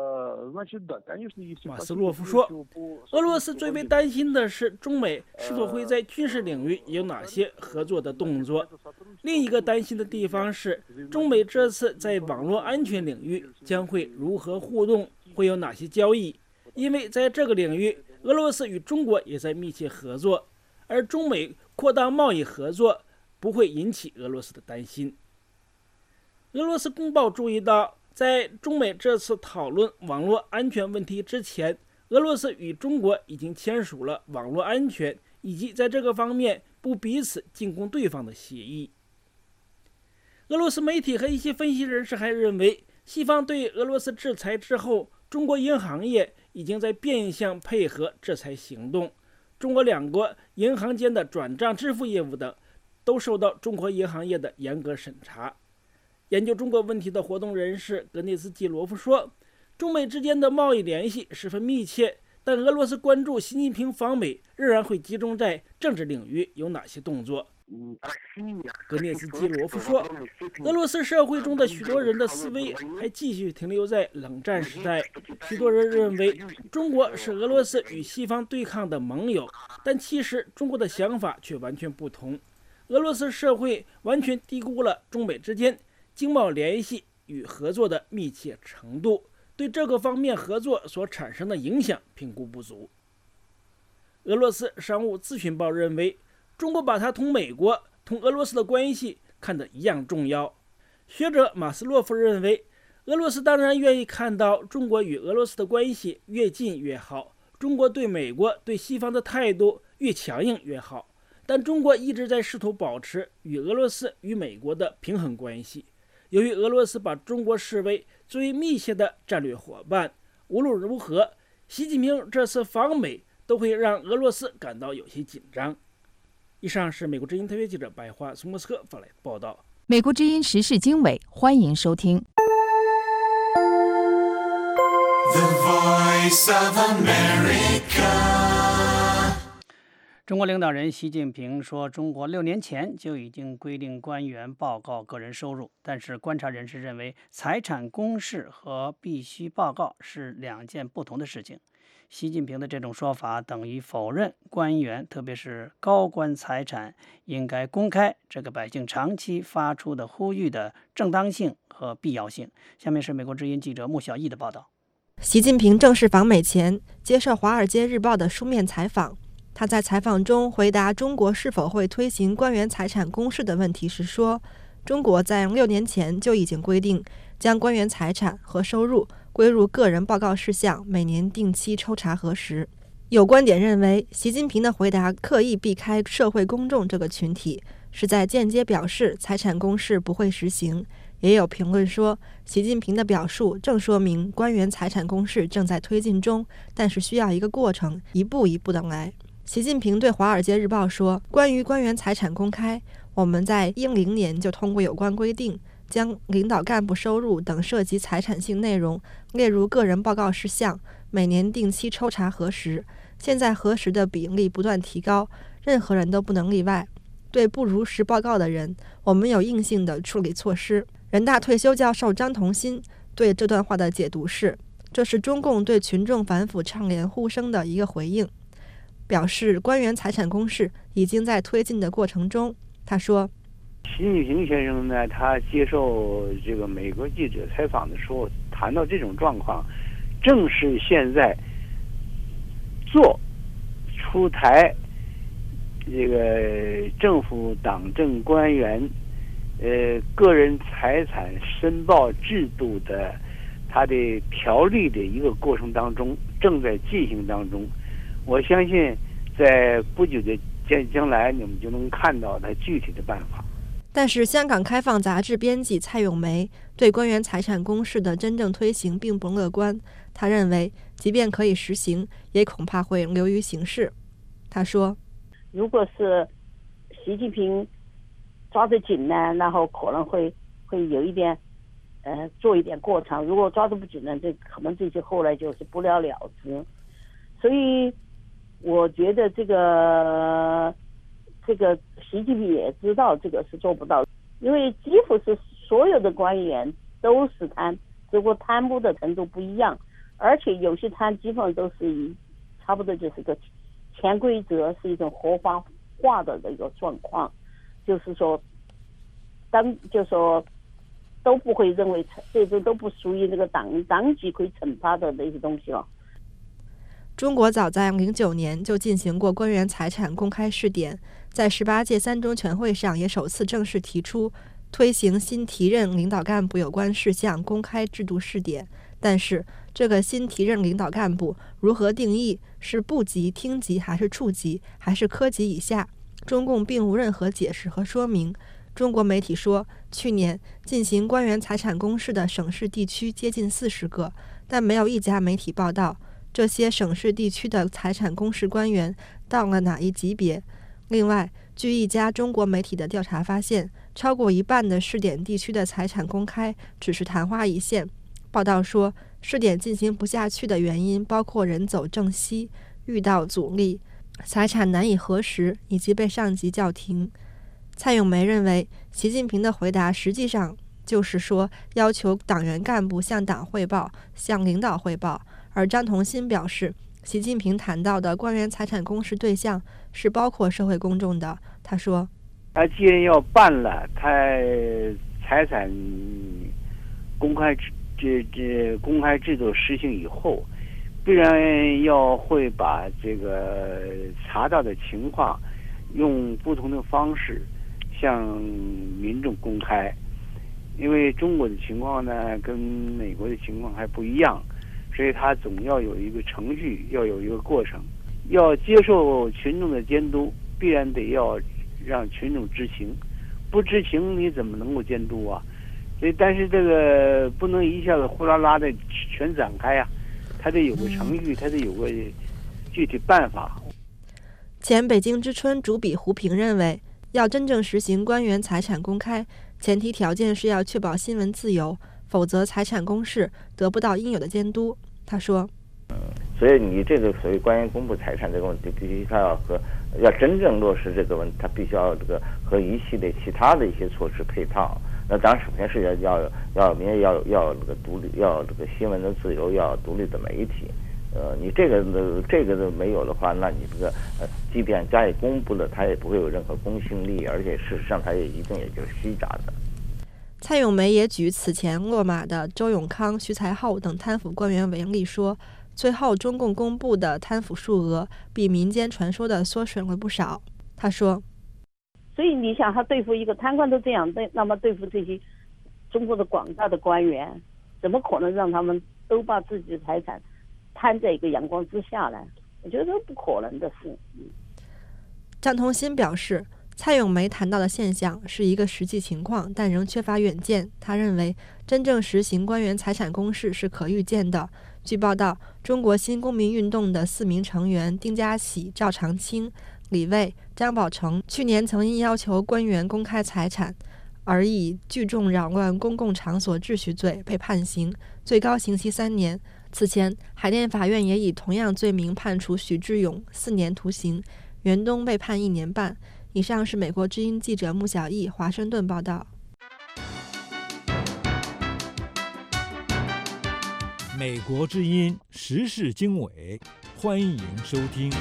马斯洛夫说，俄罗斯最为担心的是中美是否会在军事领域有哪些合作的动作。另一个担心的地方是，中美这次在网络安全领域将会如何互动，会有哪些交易。因为在这个领域，俄罗斯与中国也在密切合作，而中美扩大贸易合作不会引起俄罗斯的担心。俄罗斯公报注意到，在中美这次讨论网络安全问题之前，俄罗斯与中国已经签署了网络安全以及在这个方面不彼此进攻对方的协议。俄罗斯媒体和一些分析人士还认为，西方对俄罗斯制裁之后，中国银行业已经在变相配合制裁行动。中国两国银行间的转账支付业务等都受到中国银行业的严格审查。研究中国问题的活动人士格涅斯基罗夫说，中美之间的贸易联系十分密切，但俄罗斯关注习近平访美仍然会集中在政治领域有哪些动作。格涅斯基罗夫说，俄罗斯社会中的许多人的思维还继续停留在冷战时代，许多人认为中国是俄罗斯与西方对抗的盟友，但其实中国的想法却完全不同。俄罗斯社会完全低估了中美之间经贸联系与合作的密切程度，对这个方面合作所产生的影响评估不足。俄罗斯商务咨询报认为，中国把它同美国、同俄罗斯的关系看得一样重要。学者马斯洛夫认为，俄罗斯当然愿意看到中国与俄罗斯的关系越近越好，中国对美国、对西方的态度越强硬越好，但中国一直在试图保持与俄罗斯与美国的平衡关系。由于俄罗斯把中国视为最为密切的战略伙伴，无论如何， 习近平这次访美都会让俄罗斯感到有些紧张。以上是美国之音特约记者白华从莫斯科发来的报道。 美国之音时事经纬，欢迎收听。 The Voice of America。 中国领导人习近平说，中国六年前就已经规定官员报告个人收入，但是观察人士认为，财产公示和必须报告是两件不同的事情。习近平的这种说法等于否认官员，特别是高官财产应该公开这个百姓长期发出的呼吁的正当性和必要性。下面是美国之音记者穆小艺的报道。 习近平正式访美前接受《华尔街日报》的书面采访，他在采访中回答中国是否会推行官员财产公示的问题时说，中国在六年前就已经规定将官员财产和收入归入个人报告事项，每年定期抽查核实。有观点认为，习近平的回答刻意避开社会公众这个群体，是在间接表示财产公示不会实行。也有评论说，习近平的表述正说明官员财产公示正在推进中，但是需要一个过程，一步一步的来。习近平对《华尔街日报》说，关于官员财产公开，我们在一零年就通过有关规定，将领导干部收入等涉及财产性内容列入个人报告事项，每年定期抽查核实。现在核实的比例不断提高，任何人都不能例外。对不如实报告的人，我们有硬性的处理措施。人大退休教授张同新对这段话的解读是，这是中共对群众反腐倡廉呼声的一个回应，表示官员财产公示已经在推进的过程中。他说， 习近平先生呢，他接受这个美国记者采访的时候谈到这种状况，正是现在做出台这个政府党政官员呃个人财产申报制度的它的条例的一个过程当中，正在进行当中。我相信在不久的将将来，你们就能看到它具体的办法。 但是香港开放杂志编辑蔡咏梅对官员财产公示的真正推行并不乐观。他认为，即便可以实行，也恐怕会流于形式。他说， 如果是习近平抓得紧呢，然后可能会会有一点呃做一点过场，如果抓得不紧呢，这可能这些后来就是不了了之。所以我觉得这个这个习近平也知道这个是做不到，因为几乎是所有的官员都是贪，只不过贪污的程度不一样，而且有些贪基本上都是以差不多就是个潜规则，是一种合法化的一个状况，就是说当就说都不会认为这些都不属于那个党党纪可以惩罚的那些东西了。 中国早在零九年就进行过官员财产公开试点，在十八届三中全会上也首次正式提出推行新提任领导干部有关事项公开制度试点。但是这个新提任领导干部如何定义，是部级、厅级还是处级还是科级以下，中共并无任何解释和说明。中国媒体说，去年进行官员财产公示的省市地区接近四十个，但没有一家媒体报道这些省市地区的财产公示官员到了哪一级别。另外，据一家中国媒体的调查发现，超过一半的试点地区的财产公开只是昙花一现。报道说，试点进行不下去的原因包括人走正西、遇到阻力、财产难以核实以及被上级叫停。蔡咏梅认为，习近平的回答实际上就是说要求党员干部向党汇报、向领导汇报。而张同新表示，习近平谈到的官员财产公示对象是包括社会公众的。他说， 他既然要办了，他财产公开这这公开制度实行以后，必然要会把这个查到的情况用不同的方式向民众公开。因为中国的情况呢跟美国的情况还不一样，所以他总要有一个程序，要有一个过程，要接受群众的监督，必然得要让群众知情，不知情你怎么能够监督啊？所以但是这个不能一下子呼啦啦的全展开啊， 他得有个程序，他得有个具体办法。 前北京之春主笔胡平认为，要真正实行官员财产公开，前提条件是要确保新闻自由，否则财产公示得不到应有的监督。他说， 所以你这个所谓官员公布财产这个问题，必须他要和要真正落实这个问题，他必须要这个和一系列其他的一些措施配套。那当然，首先是要要要民要要这个独立，要这个新闻的自由，要独立的媒体。呃，你这个的这个都没有的话，那你这个呃，即便加以公布了，它也不会有任何公信力，而且事实上它也一定也就是虚假的。 蔡永梅也举此前落马的周永康、徐才厚等贪腐官员为例说，最后中共公布的贪腐数额比民间传说的缩水了不少。他说， 所以你想他对付一个贪官都这样，对，那么对付这些中国的广大的官员，怎么可能让他们都把自己的财产摊在一个阳光之下呢？我觉得这不可能的事。嗯， 张同新表示，蔡永梅谈到的现象是一个实际情况，但仍缺乏远见。他认为，真正实行官员财产公示是可预见的。据报道，中国新公民运动的四名成员丁家喜、赵长青、李卫、张宝成去年曾因要求官员公开财产而以聚众扰乱公共场所秩序罪被判刑，最高刑期三年。此前，海淀法院也以同样罪名判处许志勇四年徒刑，袁东被判一年半。以上是美国之音记者穆小艺华盛顿报道。 美国之音时事经纬，欢迎收听。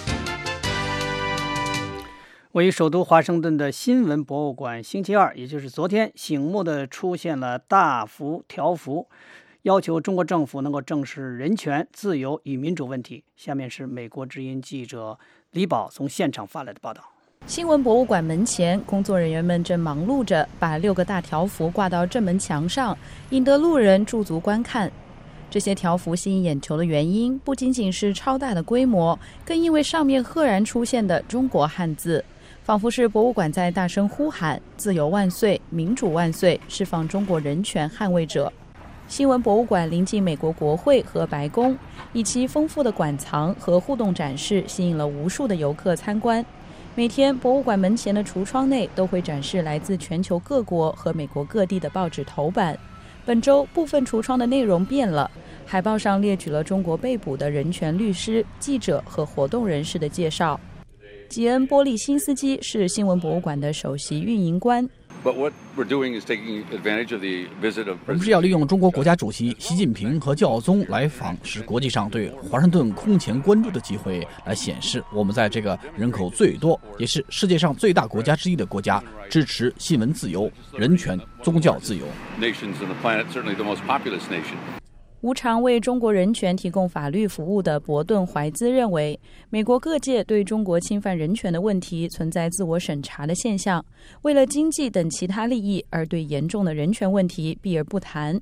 位于首都华盛顿的新闻博物馆，星期二，也就是昨天，醒目的出现了大幅条幅，要求中国政府能够正视人权、自由与民主问题。下面是美国之音记者李宝从现场发来的报道。 新闻博物馆门前，工作人员们正忙碌着把六个大条幅挂到正门墙上，引得路人驻足观看。这些条幅吸引眼球的原因，不仅仅是超大的规模，更因为上面赫然出现的中国汉字，仿佛是博物馆在大声呼喊“自由万岁，民主万岁，释放中国人权捍卫者”。新闻博物馆临近美国国会和白宫，以其丰富的馆藏和互动展示，吸引了无数的游客参观。每天，博物馆门前的橱窗内都会展示来自全球各国和美国各地的报纸头版。本周，部分橱窗的内容变了，海报上列举了中国被捕的人权律师、记者和活动人士的介绍。吉恩·波利辛斯基是新闻博物馆的首席运营官。 But what we're doing is taking advantage of the visit of 我们是要利用中国国家主席习近平和教宗来访，使国际上对华盛顿空前关注的机会，来显示我们在这个人口最多，也是世界上最大国家之一的国家，支持新闻自由、人权、宗教自由。 nations on the planet, certainly the most populous nation. 无偿为中国人权提供法律服务的伯顿·怀兹认为，美国各界对中国侵犯人权的问题存在自我审查的现象，为了经济等其他利益而对严重的人权问题避而不谈。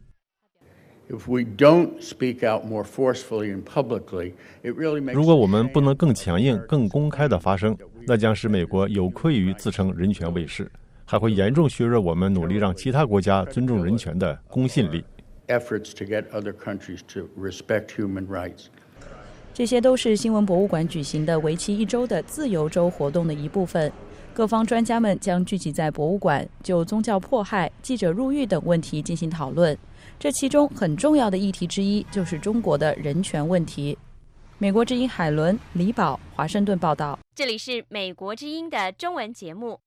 如果我们不能更强硬、更公开地发声，那将使美国有愧于自称人权卫士，还会严重削弱我们努力让其他国家尊重人权的公信力。 efforts to get other countries to respect human rights. 这些都是新闻博物馆举行的为期一周的自由周活动的一部分。各方专家们将聚集在博物馆，就宗教迫害、记者入狱等问题进行讨论。这其中很重要的议题之一就是中国的人权问题。美国之音海伦、李宝，华盛顿报道。 这里是美国之音的中文节目。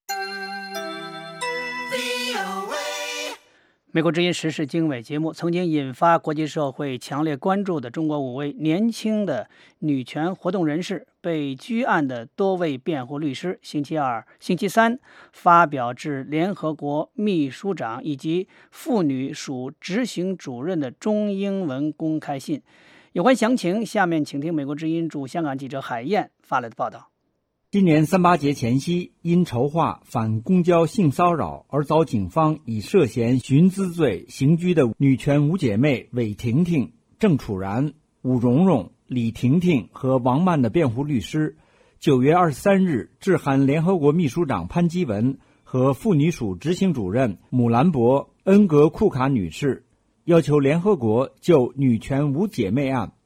美国之音时事经纬节目曾经引发国际社会强烈关注的中国五位年轻的女权活动人士被拘案的多位辩护律师，星期二、星期三发表致联合国秘书长以及妇女署执行主任的中英文公开信。有关详情，下面请听美国之音驻香港记者海燕发来的报道。 今年三八节前夕，因筹划反公交性骚扰而遭警方以涉嫌寻滋罪刑拘的女权五姐妹韦婷婷、郑楚然、武蓉蓉、李婷婷和王曼的辩护律师，九月二十三日致函联合国秘书长潘基文和妇女署执行主任姆兰博·恩格库卡女士，要求联合国就女权五姐妹案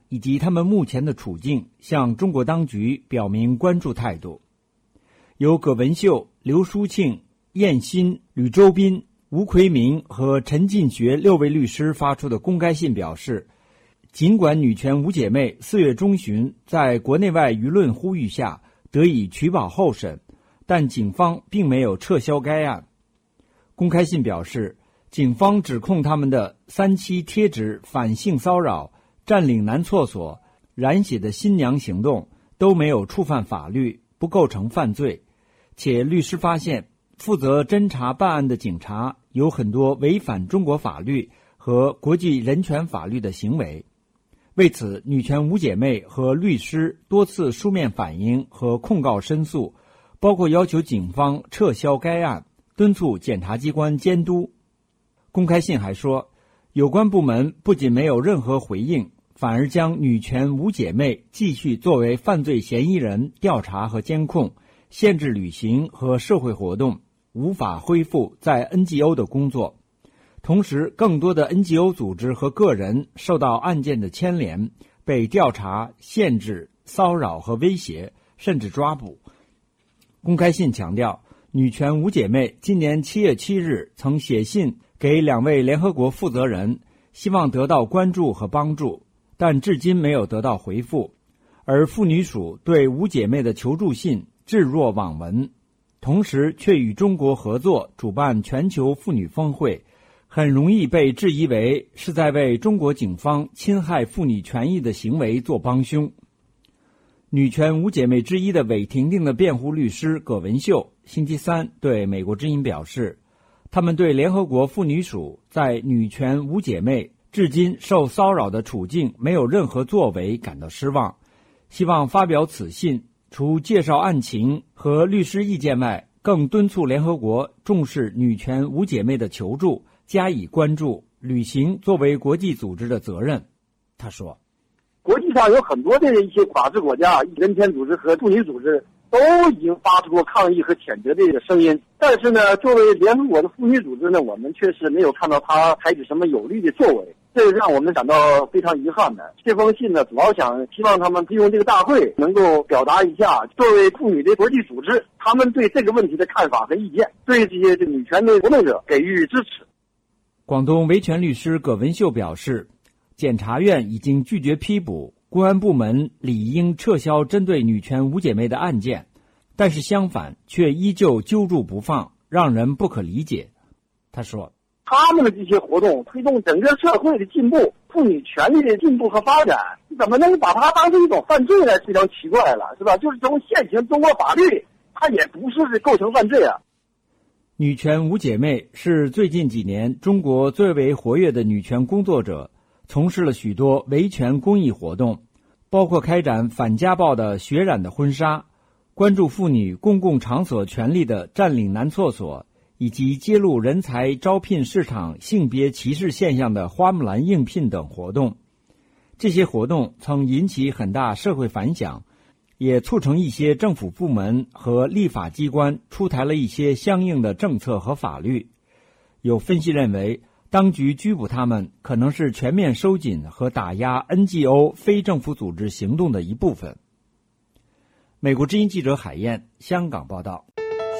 以及他们目前的处境，向中国当局表明关注态度。由葛文秀、刘淑庆、燕新、吕周斌、吴奎明和陈进学六位律师发出的公开信表示，尽管女权五姐妹四月中旬在国内外舆论呼吁下得以取保候审，但警方并没有撤销该案。公开信表示，警方指控他们的三期贴纸反性骚扰、占领男厕所、染血的新娘行动都没有触犯法律，不构成犯罪，且律师发现负责侦查办案的警察有很多违反中国法律和国际人权法律的行为。为此，女权五姐妹和律师多次书面反映和控告申诉，包括要求警方撤销该案，敦促检察机关监督。公开信还说，有关部门不仅没有任何回应，反而将女权五姐妹继续作为犯罪嫌疑人调查和监控，限制旅行和社会活动，无法恢复在 N G O 的工作。同时，更多的 N G O 组织和个人受到案件的牵连，被调查、限制、骚扰和威胁，甚至抓捕。公开信强调，女权五姐妹今年七月七日曾写信给两位联合国负责人，希望得到关注和帮助，但至今没有得到回复。而妇女署对五姐妹的求助信置若罔闻，同时却与中国合作主办全球妇女峰会，很容易被质疑为是在为中国警方侵害妇女权益的行为做帮凶。女权五姐妹之一的韦婷婷的辩护律师葛文秀星期三对美国之音表示，他们对联合国妇女署在女权五姐妹至今受骚扰的处境没有任何作为感到失望，希望发表此信，除介绍案情和律师意见外，更敦促联合国重视女权五姐妹的求助，加以关注，履行作为国际组织的责任。他说， 国际上有很多的一些法治国家、人权组织和妇女组织都已经发出过抗议和谴责的这个声音，但是呢，作为联合国的妇女组织呢，我们确实没有看到它采取什么有力的作为，这是让我们感到非常遗憾的。这封信呢，主要想希望他们利用这个大会能够表达一下作为妇女的国际组织他们对这个问题的看法和意见，对这些女权的活动者给予支持。 广东维权律师葛文秀表示，检察院已经拒绝批捕，公安部门理应撤销针对女权五姐妹的案件，但是相反却依旧揪住不放，让人不可理解。他说， 他们的这些活动推动整个社会的进步，妇女权利的进步和发展，怎么能把它当成一种犯罪呢？非常奇怪了，是吧？就是从现行中国法律，它也不是构成犯罪啊。 女权五姐妹是最近几年中国最为活跃的女权工作者，从事了许多维权公益活动，包括开展反家暴的血染的婚纱，关注妇女公共场所权利的占领男厕所，以及揭露人才招聘市场性别歧视现象的花木兰应聘等活动。这些活动曾引起很大社会反响，也促成一些政府部门和立法机关出台了一些相应的政策和法律。有分析认为，当局拘捕他们可能是全面收紧和打压 N G O 非政府组织行动的一部分。美国之音记者海燕，香港报道。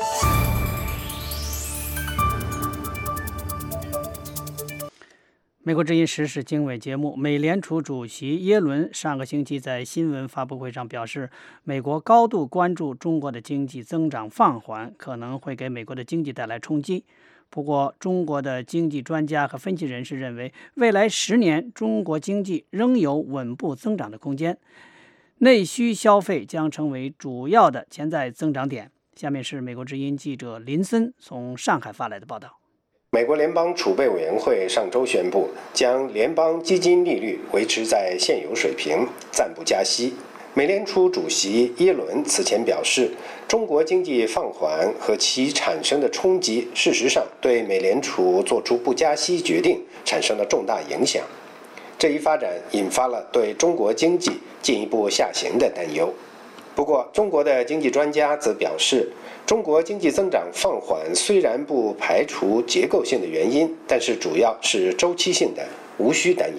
美国之音时事经纬节目，美联储主席耶伦上个星期在新闻发布会上表示，美国高度关注中国的经济增长放缓可能会给美国的经济带来冲击。不过，中国的经济专家和分析人士认为，未来十年中国经济仍有稳步增长的空间，内需消费将成为主要的潜在增长点。下面是美国之音记者林森从上海发来的报道。 美国联邦储备委员会上周宣布，将联邦基金利率维持在现有水平，暂不加息。美联储主席耶伦此前表示，中国经济放缓和其产生的冲击，事实上对美联储做出不加息决定产生了重大影响。这一发展引发了对中国经济进一步下行的担忧。不过，中国的经济专家则表示，中国经济增长放缓虽然不排除结构性的原因，但是主要是周期性的，无需担忧。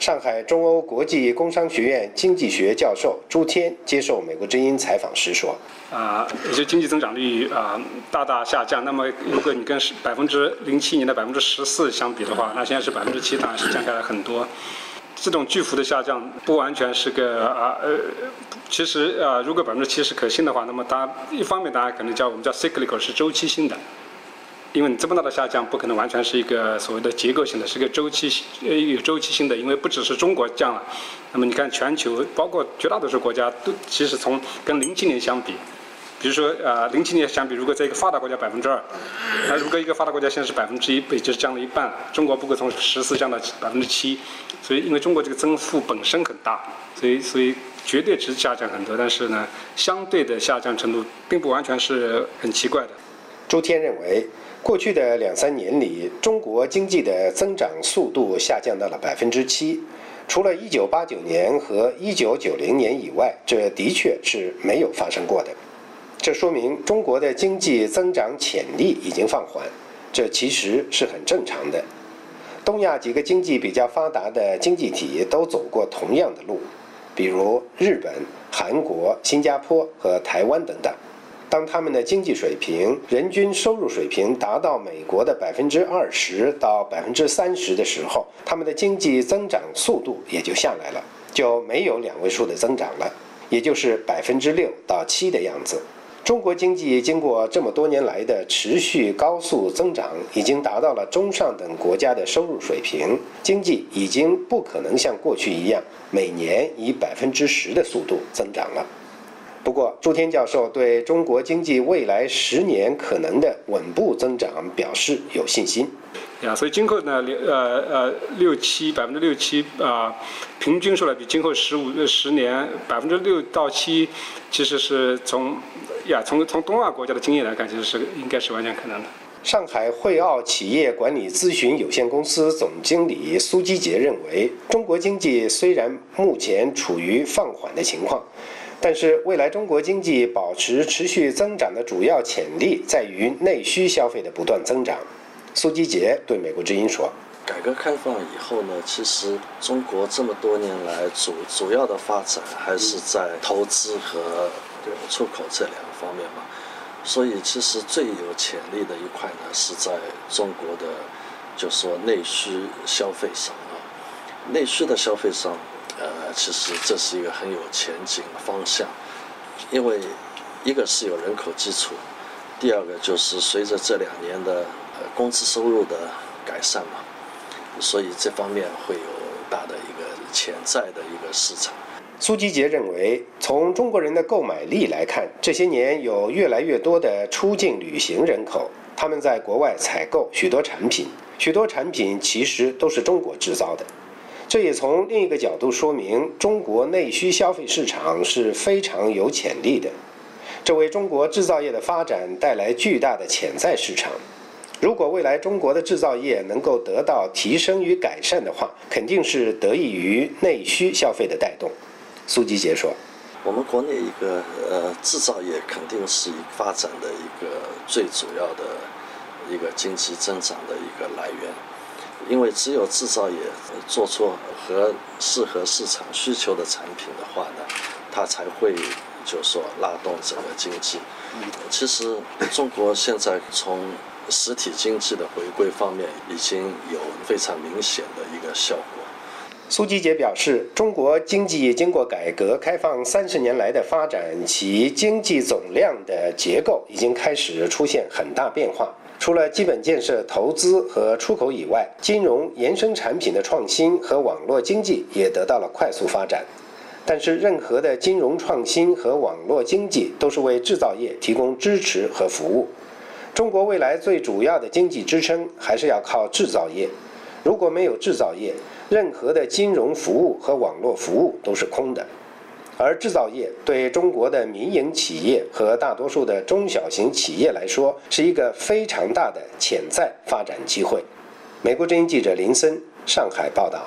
上海中欧国际工商学院经济学教授朱天接受美国之音采访时说：“ 啊，也就经济增长率啊大大下降。那么，如果你跟百分之零七年的百分之十四相比的话，那现在是百分之七，当然是降下来很多。这种巨幅的下降不完全是个啊呃，其实啊，如果百分之七是可信的话，那么它一方面大家可能叫我们叫 cyclical 是周期性的。”因为你这么大的下降，不可能完全是一个所谓的结构性的，是个周期呃有周期性的。因为不只是中国降了，那么你看全球，包括绝大多数国家都其实从跟零七年相比，比如说呃零七年相比，如果在一个发达国家百分之二，那如果一个发达国家现在是百分之一，也就是降了一半。中国不过从十四降到百分之七，所以因为中国这个增幅本身很大，所以所以绝对值下降很多，但是呢，相对的下降程度并不完全是很奇怪的。 朱天认为。过去的两三年里，中国经济的增长速度下降到了百分之七，除了一九八九年和一九九零年以外，这的确是没有发生过的。这说明中国的经济增长潜力已经放缓，这其实是很正常的。东亚几个经济比较发达的经济体都走过同样的路，比如日本、韩国、新加坡和台湾等等。当他们的经济水平、人均收入水平达到美国的百分之二十到百分之三十的时候，他们的经济增长速度也就下来了，就没有两位数的增长了，也就是百分之六到七的样子。中国经济经过这么多年来的持续高速增长，已经达到了中上等国家的收入水平，经济已经不可能像过去一样每年以百分之十的速度增长了。不过，朱天教授对中国经济未来十年可能的稳步增长表示有信心。 呀，所以今后呢，呃呃六七百分之六七啊，平均说来比今后十五十年百分之六到七，其实是从呀从从东亚国家的经验来看，其实是应该是完全可能的。 上海汇奥企业管理咨询有限公司总经理苏基杰认为，中国经济虽然目前处于放缓的情况，但是未来中国经济保持持续增长的主要潜力在于内需消费的不断增长。苏基杰对美国之音说：“ 改革开放以后呢，其实中国这么多年来主主要的发展还是在投资和出口这两个方面嘛。所以其实最有潜力的一块呢，是在中国的，就说内需消费上啊，内需的消费上。”呃，其实这是一个很有前景的方向，因为一个是有人口基础，第二个就是随着这两年的呃工资收入的改善嘛，所以这方面会有大的一个潜在的一个市场。 苏基杰认为，从中国人的购买力来看，这些年有越来越多的出境旅行人口，他们在国外采购许多产品，许多产品其实都是中国制造的。这也从另一个角度说明，中国内需消费市场是非常有潜力的，这为中国制造业的发展带来巨大的潜在市场。如果未来中国的制造业能够得到提升与改善的话，肯定是得益于内需消费的带动。苏基杰说：“ 我们国内一个呃制造业肯定是发展的一个最主要的一个经济增长的一个来源。”因为只有制造业做出和适合市场需求的产品的话呢，它才会就是说拉动整个经济。其实中国现在从实体经济的回归方面已经有非常明显的一个效果。 苏基杰表示，中国经济经过改革开放三十年来的发展，其经济总量的结构已经开始出现很大变化。除了基本建设投资和出口以外，金融衍生产品的创新和网络经济也得到了快速发展。但是任何的金融创新和网络经济都是为制造业提供支持和服务。中国未来最主要的经济支撑还是要靠制造业。如果没有制造业，任何的金融服务和网络服务都是空的。而制造业对中国的民营企业和大多数的中小型企业来说，是一个非常大的潜在发展机会。美国之音记者林森，上海报道。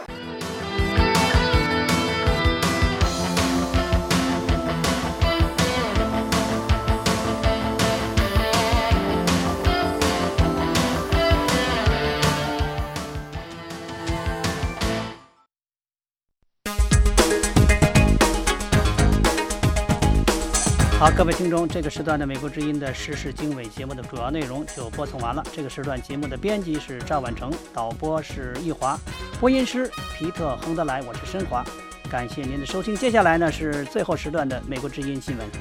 好，各位听众，这个时段的美国之音的时事经纬节目的主要内容就播送完了。这个时段节目的编辑是赵婉成，导播是易华，播音师皮特亨德莱，我是申华。感谢您的收听。接下来呢是最后时段的美国之音新闻。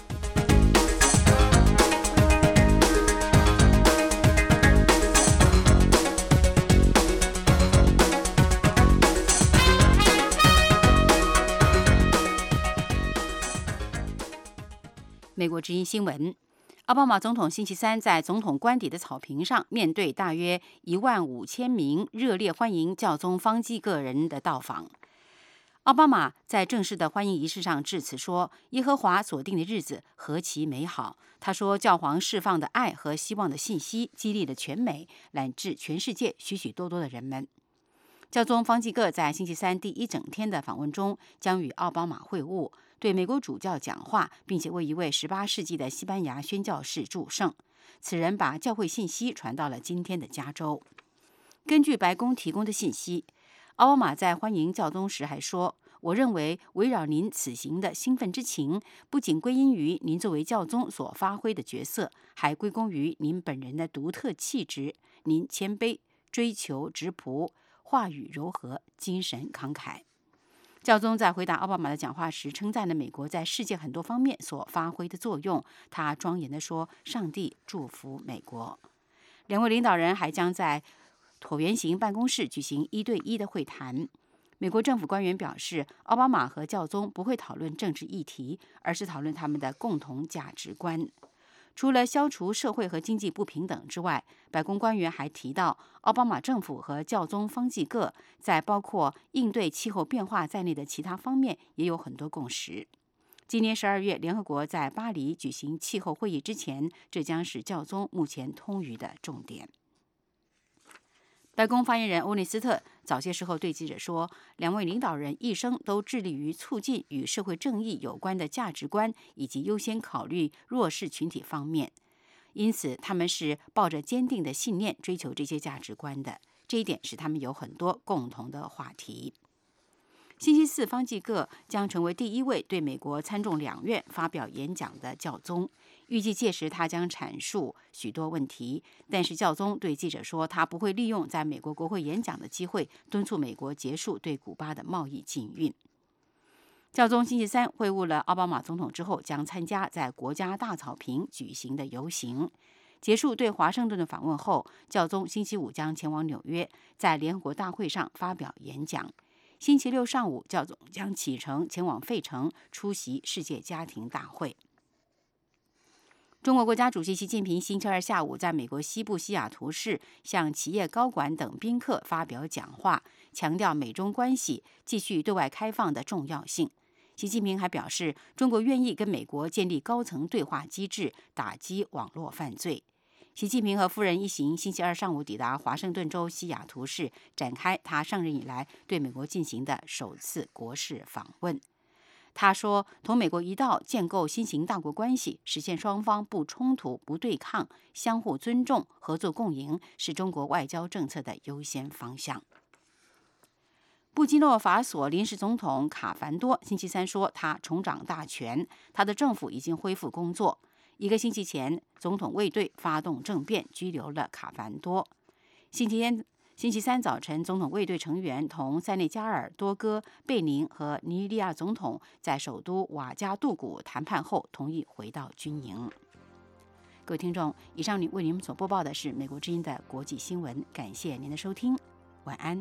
美国之音新闻：奥巴马总统星期三在总统官邸的草坪上，面对大约一万五千名热烈欢迎教宗方济各人的到访。奥巴马在正式的欢迎仪式上致辞说：“耶和华所定的日子何其美好！”他说，教皇释放的爱和希望的信息激励了全美，乃至全世界许许多多的人们。教宗方济各在星期三第一整天的访问中，将与奥巴马会晤，对美国主教讲话，并且为一位十八世纪的西班牙宣教士祝圣。此人把教会信息传到了今天的加州。根据白宫提供的信息，奥巴马在欢迎教宗时还说：“我认为围绕您此行的兴奋之情，不仅归因于您作为教宗所发挥的角色，还归功于您本人的独特气质。您谦卑、追求直朴，话语柔和，精神慷慨。”教宗在回答奥巴马的讲话时，称赞了美国在世界很多方面所发挥的作用。他庄严地说：“上帝祝福美国。”两位领导人还将在椭圆形办公室举行一对一的会谈。美国政府官员表示，奥巴马和教宗不会讨论政治议题，而是讨论他们的共同价值观。除了消除社会和经济不平等之外，白宫官员还提到，奥巴马政府和教宗方济各在包括应对气候变化在内的其他方面也有很多共识。今年十二月，联合国在巴黎举行气候会议之前，这将是教宗目前通谕的重点。白宫发言人欧内斯特早些时候对记者说，两位领导人一生都致力于促进与社会正义有关的价值观，以及优先考虑弱势群体方面，因此他们是抱着坚定的信念追求这些价值观的。这一点使他们有很多共同的话题。星期四，方济各将成为第一位对美国参众两院发表演讲的教宗。预计届时他将阐述许多问题，但是教宗对记者说，他不会利用在美国国会演讲的机会敦促美国结束对古巴的贸易禁运。教宗星期三会晤了奥巴马总统之后，将参加在国家大草坪举行的游行。结束对华盛顿的访问后，教宗星期五将前往纽约，在联合国大会上发表演讲。星期六上午，教宗将启程前往费城出席世界家庭大会。中国国家主席习近平星期二下午在美国西部西雅图市向企业高管等宾客发表讲话，强调美中关系继续对外开放的重要性。习近平还表示，中国愿意跟美国建立高层对话机制，打击网络犯罪。习近平和夫人一行星期二上午抵达华盛顿州西雅图市，展开他上任以来对美国进行的首次国事访问。他说，同美国一道建构新型大国关系，实现双方不冲突、不对抗、相互尊重、合作共赢，是中国外交政策的优先方向。布基诺法索临时总统卡凡多星期三说，他重掌大权，他的政府已经恢复工作。一个星期前，总统卫队发动政变，拘留了卡凡多。星期天、星期三早晨，总统卫队成员同塞内加尔、多哥、贝宁和尼日利亚总统在首都瓦加杜古谈判后，同意回到军营。各位听众，以上为您所播报的是美国之音的国际新闻，感谢您的收听，晚安。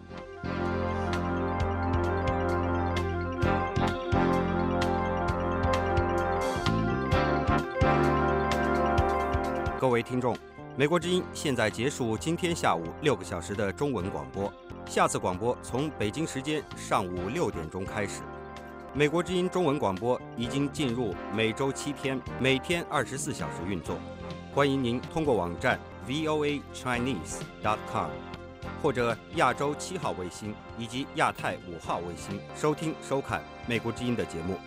各位听众，美国之音现在结束今天下午六个小时的中文广播，下次广播从北京时间上午六点钟开始。美国之音中文广播已经进入每周七天，每天二十四小时运作。欢迎您通过网站 v o a chinese dot com 或者亚洲七号卫星以及亚太五号卫星收听收看美国之音的节目。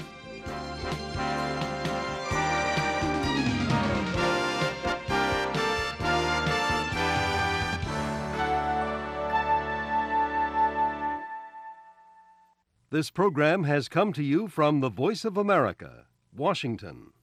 This program has come to you from the Voice of America, Washington.